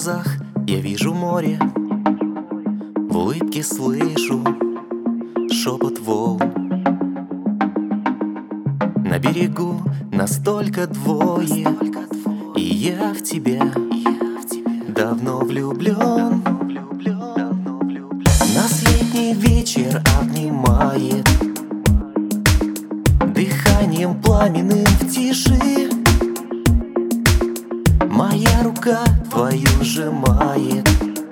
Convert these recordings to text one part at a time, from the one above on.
глазах я вижу море, в улыбке слышу шепот волн. На берегу настолько двое, и я в тебя давно влюблен. Нас летний вечер обнимает дыханием пламенным в тиши. Моя рука твою сжимает,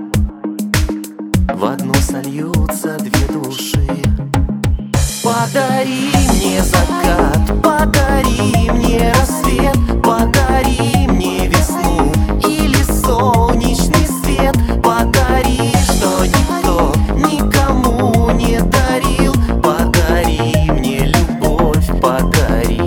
в одну сольются две души. Подари мне закат, подари мне рассвет, подари мне весну или солнечный свет. Подари, что никто никому не дарил, подари мне любовь, подари.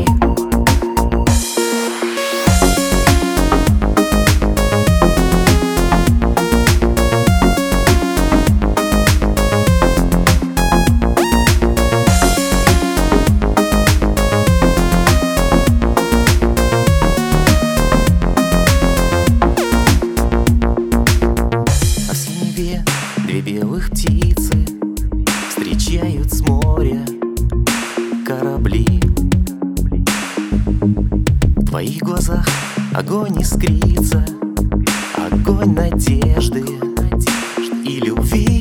Две белых птицы встречают с моря корабли. В твоих глазах огонь искрится, огонь надежды и любви.